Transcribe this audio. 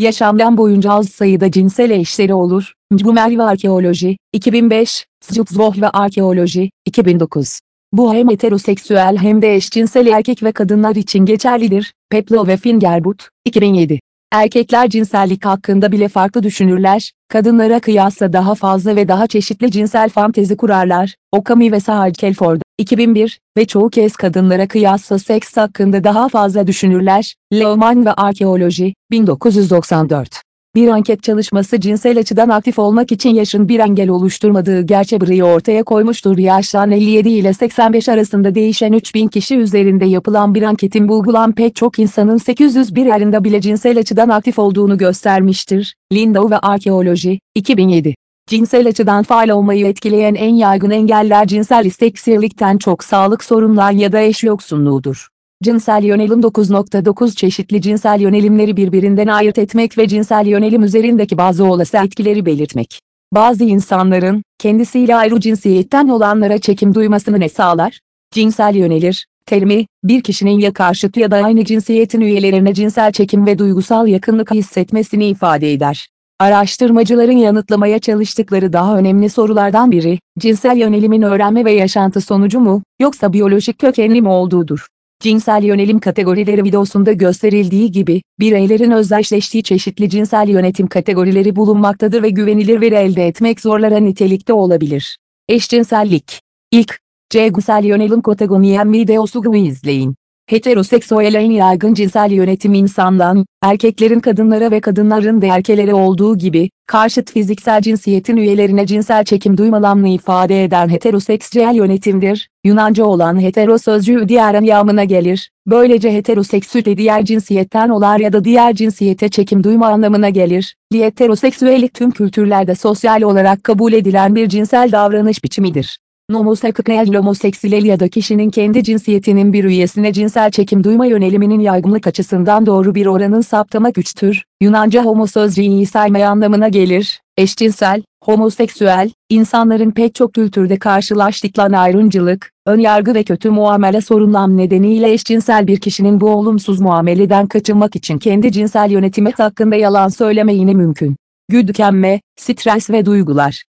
Yaşamdan boyunca az sayıda cinsel eşleri olur. Cumel ve Arkeoloji, 2005, Zvutzvoh ve Arkeoloji, 2009. Bu hem heteroseksüel hem de eşcinsel erkek ve kadınlar için geçerlidir. Peplo ve Fingerbut, 2007. Erkekler cinsellik hakkında bile farklı düşünürler, kadınlara kıyasla daha fazla ve daha çeşitli cinsel fantezi kurarlar. Okami ve Sahar Kelford, 2001 ve çoğu kez kadınlara kıyasla seks hakkında daha fazla düşünürler. Lehman ve Arkeoloji, 1994. Bir anket çalışması cinsel açıdan aktif olmak için yaşın bir engel oluşturmadığı gerçeği ortaya koymuştur. Yaştan 57 ile 85 arasında değişen 3000 kişi üzerinde yapılan bir anketin bulgulan pek çok insanın 801 ayında bile cinsel açıdan aktif olduğunu göstermiştir. Lindau ve Arkeoloji, 2007. Cinsel açıdan faal olmayı etkileyen en yaygın engeller cinsel isteksizlikten çok sağlık sorunları ya da eş yoksunluğudur. Cinsel yönelim 9.9 çeşitli cinsel yönelimleri birbirinden ayırt etmek ve cinsel yönelim üzerindeki bazı olası etkileri belirtmek. Bazı insanların, kendisiyle ayrı cinsiyetten olanlara çekim duymasını ne sağlar? Cinsel yönelir, terimi, bir kişinin ya karşıt ya da aynı cinsiyetin üyelerine cinsel çekim ve duygusal yakınlık hissetmesini ifade eder. Araştırmacıların yanıtlamaya çalıştıkları daha önemli sorulardan biri, cinsel yönelimin öğrenme ve yaşantı sonucu mu, yoksa biyolojik kökenli mi olduğudur. Cinsel yönelim kategorileri videosunda gösterildiği gibi, bireylerin özdeşleştiği çeşitli cinsel yönetim kategorileri bulunmaktadır ve güvenilir veri elde etmek zorlara nitelikte olabilir. Eşcinsellik. İlk, cinsel yönelim kategorisi videosunu izleyin. Heteroseksüel en yaygın cinsel yönetim insandan, erkeklerin kadınlara ve kadınların da erkeklere olduğu gibi, karşıt fiziksel cinsiyetin üyelerine cinsel çekim duymalarını ifade eden heteroseksüel yönetimdir. Yunanca olan hetero sözcüğü diğer anlamına gelir. Böylece heteroseksüel diğer cinsiyetten olar ya da diğer cinsiyete çekim duyma anlamına gelir. Heteroseksüellik tüm kültürlerde sosyal olarak kabul edilen bir cinsel davranış biçimidir. Homoseksüel ya da kişinin kendi cinsiyetinin bir üyesine cinsel çekim duyma yöneliminin yaygınlık açısından doğru bir oranın saptama güçtür. Yunanca homo sözcüğü sayma anlamına gelir. Eşcinsel, homoseksüel, insanların pek çok kültürde karşılaştıkları ayrımcılık, önyargı ve kötü muamele sorunları nedeniyle eşcinsel bir kişinin bu olumsuz muameleden kaçınmak için kendi cinsel yönetimi hakkında yalan söylemeyini mümkün. Güdülenme, stres ve duygular.